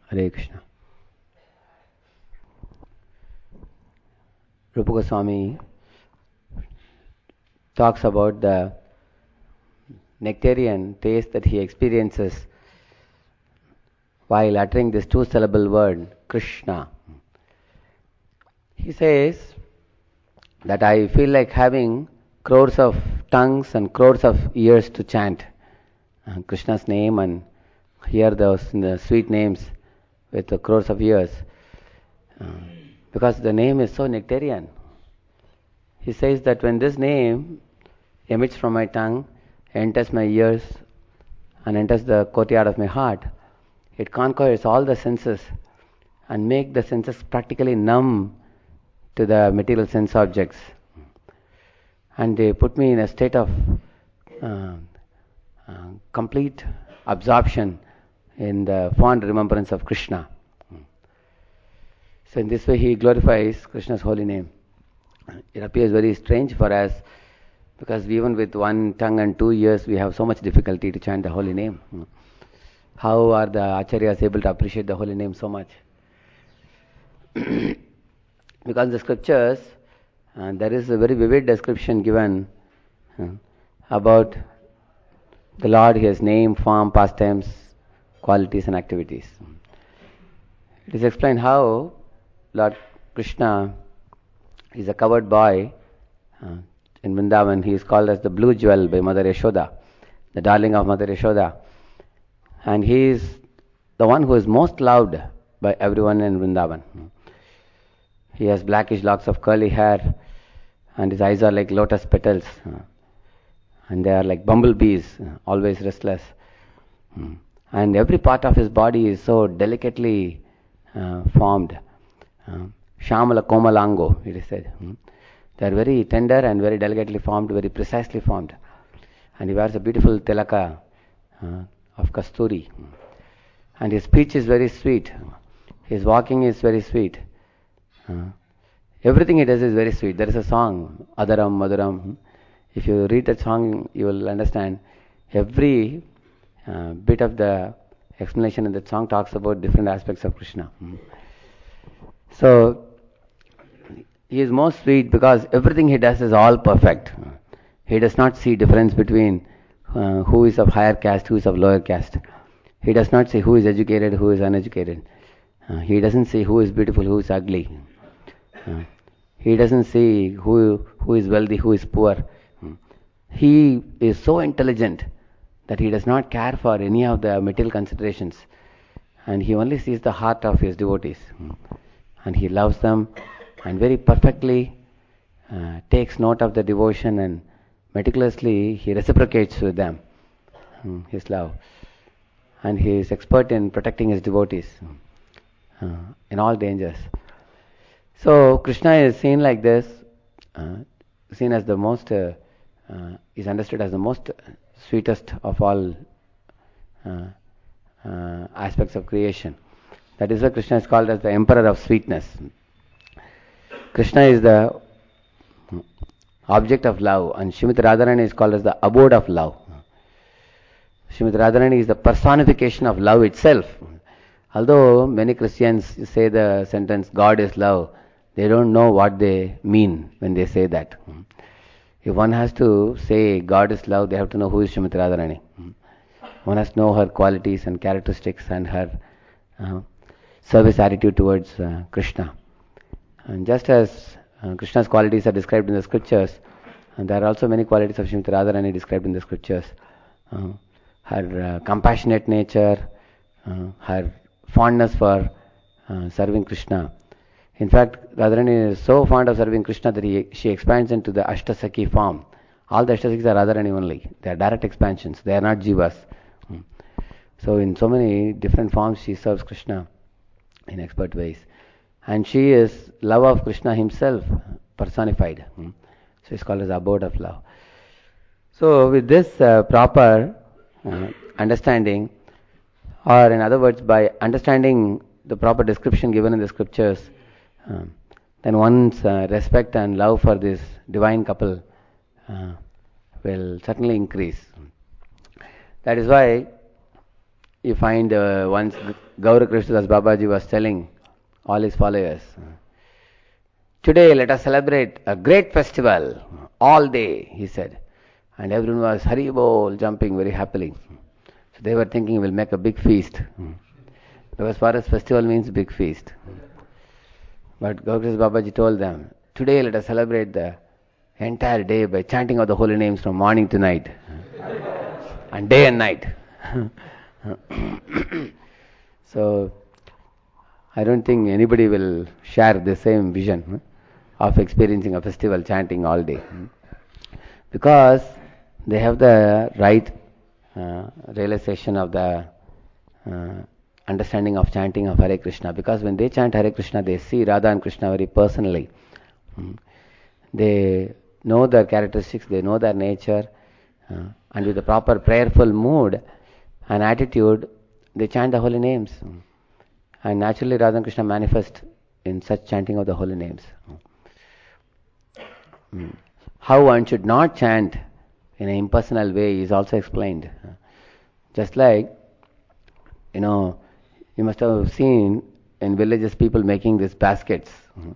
Hare Krishna. Rupa Goswami talks about the nectarian taste that he experiences while uttering this two-syllable word, Krishna. He says that I feel like having crores of tongues and crores of ears to chant Krishna's name and hear the sweet names with the crores of ears. Because the name is so nectarian. He says that when this name emits from my tongue, enters my ears, and enters the courtyard of my heart, it conquers all the senses and make the senses practically numb to the material sense objects. And they put me in a state of complete absorption in the fond remembrance of Krishna. So in this way he glorifies Krishna's holy name. It appears very strange for us because even with one tongue and 2 ears we have so much difficulty to chant the holy name. How are the acharyas able to appreciate the holy name so much? Because in the scriptures there is a very vivid description given about the Lord, His name, form, pastimes, qualities and activities. It is explained how Lord Krishna is a covered boy in Vrindavan. He is called as the blue jewel by Mother Yashoda, the darling of Mother Yashoda. And he is the one who is most loved by everyone in Vrindavan. He has blackish locks of curly hair and his eyes are like lotus petals and they are like bumblebees, always restless. And every part of his body is so delicately formed. Shamala Komalango, it is said. They are very tender and very delicately formed, very precisely formed. And he wears a beautiful tilaka of kasturi. And his speech is very sweet. His walking is very sweet. Everything he does is very sweet. There is a song, Adaram, Maduram. If you read that song, you will understand every bit of the explanation in that song talks about different aspects of Krishna. So, he is most sweet because everything he does is all perfect. He does not see difference between who is of higher caste, who is of lower caste. He does not say who is educated, who is uneducated. He doesn't say who is beautiful, who is ugly. He doesn't see who is wealthy, who is poor. He is so intelligent that he does not care for any of the material considerations. And he only sees the heart of his devotees. And he loves them and very perfectly takes note of the devotion and meticulously he reciprocates with them his love. And he is expert in protecting his devotees in all dangers. So Krishna is seen like this, seen as the most, is understood as the most sweetest of all aspects of creation. That is why Krishna is called as the emperor of sweetness. Krishna is the object of love and Srimati Radharani is called as the abode of love. Srimati Radharani is the personification of love itself. Although many Christians say the sentence God is love, they don't know what they mean when they say that. If one has to say God is love, they have to know who is Srimati Radharani. One has to know her qualities and characteristics and her service attitude towards Krishna. And just as Krishna's qualities are described in the scriptures, and there are also many qualities of Srimati Radharani described in the scriptures. Her compassionate nature, her fondness for serving Krishna. In fact, Radharani is so fond of serving Krishna that she expands into the Ashtasakhi form. All the Ashtasakis are Radharani only. They are direct expansions. They are not jivas. So in so many different forms she serves Krishna in expert ways. And she is love of Krishna himself personified. So it's called as abode of love. So with this proper understanding, or in other words, by understanding the proper description given in the scriptures, then one's respect and love for this divine couple will certainly increase. That is why you find one's Gaura Krishnadas Babaji was telling all his followers, today let us celebrate a great festival all day, he said. And everyone was Hari Bol, jumping very happily. So they were thinking we'll make a big feast. Because for us festival means big feast. But Gaura Babaji told them, today let us celebrate the entire day by chanting of the holy names from morning to night. And day and night. So, I don't think anybody will share the same vision of experiencing a festival chanting all day. Because they have the right realization of the understanding of chanting of Hare Krishna. Because when they chant Hare Krishna, they see Radha and Krishna very personally. They know their characteristics, they know their nature, and with a proper prayerful mood and attitude, they chant the holy names. And naturally Radha and Krishna manifest in such chanting of the holy names. How one should not chant in an impersonal way is also explained. Just like, you must have seen in villages people making these baskets.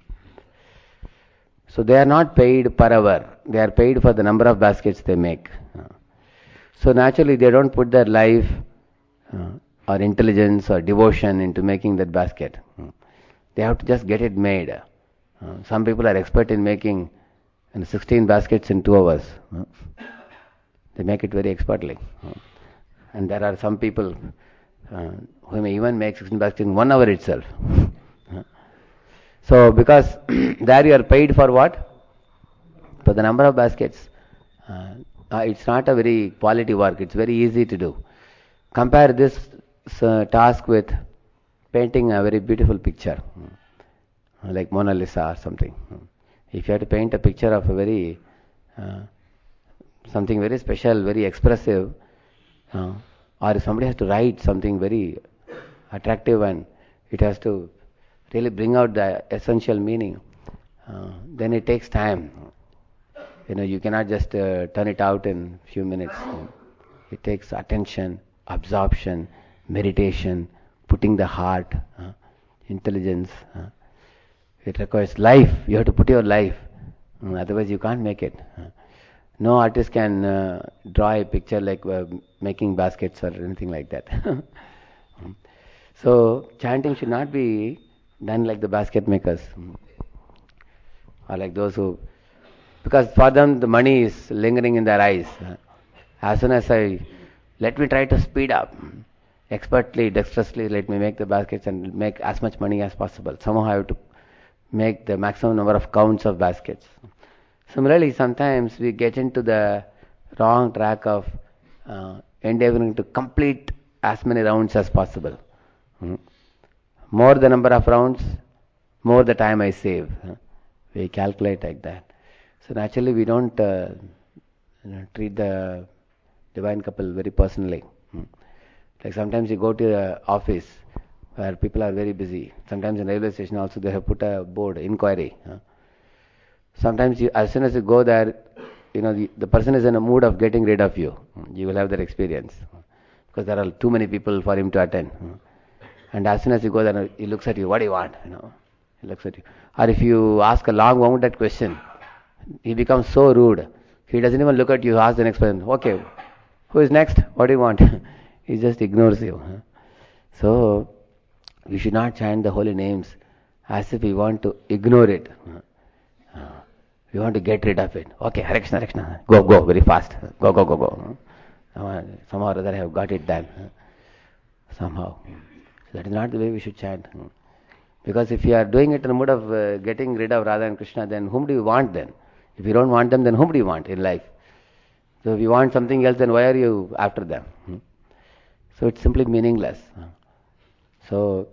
So they are not paid per hour. They are paid for the number of baskets they make. So naturally they don't put their life or intelligence or devotion into making that basket. They have to just get it made. Some people are expert in making 16 baskets in 2 hours. They make it very expertly. And there are some people who may even make 16 baskets in 1 hour itself. So because there you are paid for what? For the number of baskets. It's not a very quality work. It's very easy to do. Compare this task with painting a very beautiful picture, like Mona Lisa or something. If you have to paint a picture of a very something very special, very expressive, or if somebody has to write something very attractive and it has to really bring out the essential meaning, then it takes time. You cannot just turn it out in few minutes. It takes attention, absorption, meditation, putting the heart, intelligence. It requires life. You have to put your life. Otherwise you can't make it. No artist can draw a picture like making baskets or anything like that. So chanting should not be done like the basket makers. Or like those who... Because for them the money is lingering in their eyes. As soon as let me try to speed up. Expertly, dexterously, let me make the baskets and make as much money as possible. Somehow I have to make the maximum number of counts of baskets. Similarly, sometimes we get into the wrong track of endeavoring to complete as many rounds as possible. More the number of rounds, more the time I save. We calculate like that. So naturally we don't treat the divine couple very personally. Like sometimes you go to the office where people are very busy. Sometimes in railway station also they have put a board, inquiry. Sometimes as soon as you go there, the person is in a mood of getting rid of you. You will have that experience. Because there are too many people for him to attend. And as soon as you go there, he looks at you, what do you want? He looks at you. Or if you ask a long wounded question, he becomes so rude. He doesn't even look at you, ask the next person, okay, who is next? What do you want? He just ignores you. So, we should not chant the holy names as if we want to ignore it. We want to get rid of it. Okay, Hare Krishna, Hare Krishna. Go, very fast. Go. Somehow or other I have got it done. Somehow. So that is not the way we should chant. Because if you are doing it in the mood of getting rid of Radha and Krishna, then whom do you want then? If you don't want them, then whom do you want in life? So if you want something else, then why are you after them? So it's simply meaningless. So,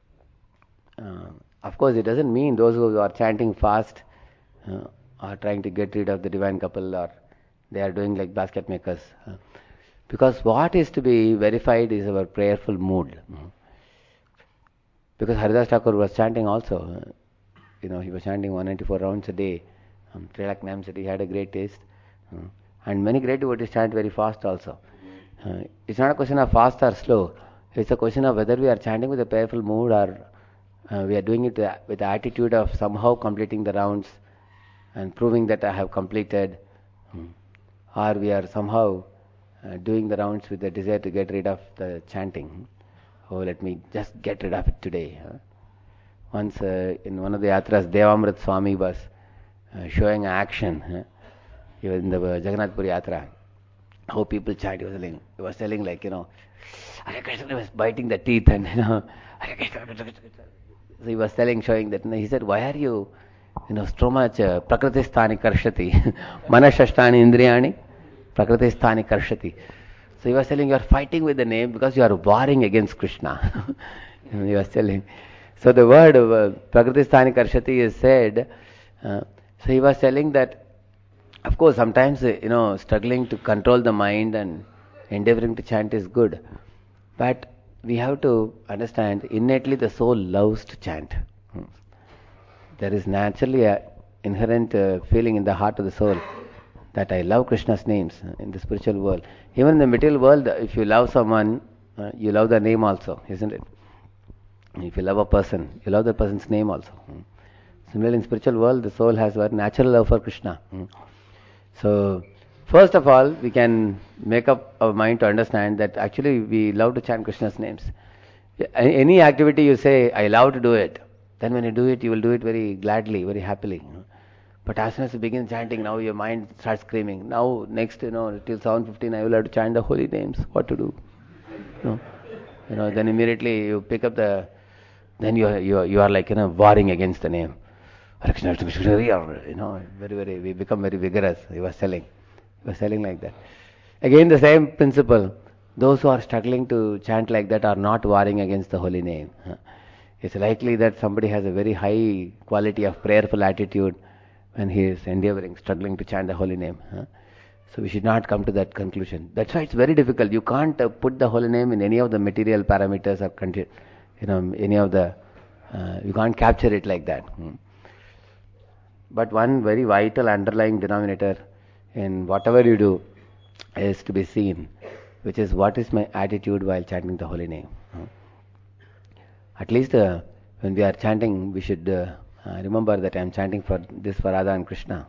of course, it doesn't mean those who are chanting fast are trying to get rid of the divine couple, or they are doing like basket makers. Because what is to be verified is our prayerful mood. Because Haridas Thakur was chanting also. He was chanting 194 rounds a day, 3 lakh names a day. He had a great taste. And many great devotees chant very fast also. It's not a question of fast or slow. It's a question of whether we are chanting with a prayerful mood or we are doing it with the attitude of somehow completing the rounds and proving that I have completed, or we are somehow doing the rounds with the desire to get rid of the chanting. Oh, let me just get rid of it today. Once in one of the yatras, Devamrit Swami was showing action. He was in the Jagannath Puri Yatra. How people chant. He was telling like, Hare Krishna, he was biting the teeth and, Hare Krishna. So he was telling, showing that, he said, why are you, so much prakritisthani karshati, manashashtani indriyani, prakritisthani karshati. So he was telling, you are fighting with the name because you are warring against Krishna. He was telling. So the word prakritisthani karshati is said, so he was telling that, of course, sometimes, struggling to control the mind and endeavoring to chant is good. But we have to understand, innately the soul loves to chant. There is naturally an inherent feeling in the heart of the soul that I love Krishna's names in the spiritual world. Even in the material world, if you love someone, you love the name also, isn't it? If you love a person, you love the person's name also. Similarly, in spiritual world, the soul has a natural love for Krishna. So, first of all, we can make up our mind to understand that actually we love to chant Krishna's names. Any activity you say, I love to do it, then when you do it, you will do it very gladly, very happily. But as soon as you begin chanting, now your mind starts screaming. Now, next, till 7:15, I will have to chant the holy names. What to do? Then immediately you pick up then you are like, warring against the name. We become very vigorous. He was telling like that. Again, the same principle. Those who are struggling to chant like that are not warring against the holy name. It's likely that somebody has a very high quality of prayerful attitude when he is struggling to chant the holy name. So we should not come to that conclusion. That's why it's very difficult. You can't put the holy name in any of the material parameters or any of the. You can't capture it like that. But one very vital underlying denominator in whatever you do is to be seen, which is what is my attitude while chanting the holy name. At least when we are chanting, we should remember that I am chanting for Radha and Krishna.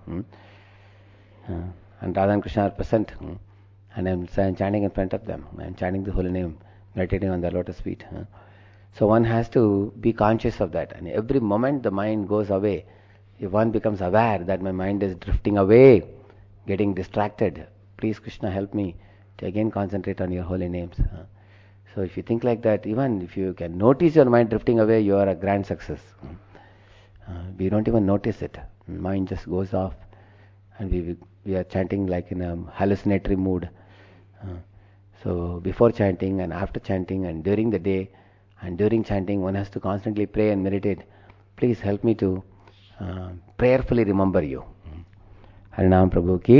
And Radha and Krishna are present. And I am chanting in front of them. I am chanting the holy name, meditating on their lotus feet. So one has to be conscious of that. And every moment the mind goes away, if one becomes aware that my mind is drifting away, getting distracted, please Krishna help me to again concentrate on your holy names. So if you think like that, even if you can notice your mind drifting away, you are a grand success. We don't even notice it. Mind just goes off and we are chanting like in a hallucinatory mood. So before chanting and after chanting and during the day and during chanting, one has to constantly pray and meditate. Please help me to prayerfully remember you. Harinam Prabhu ki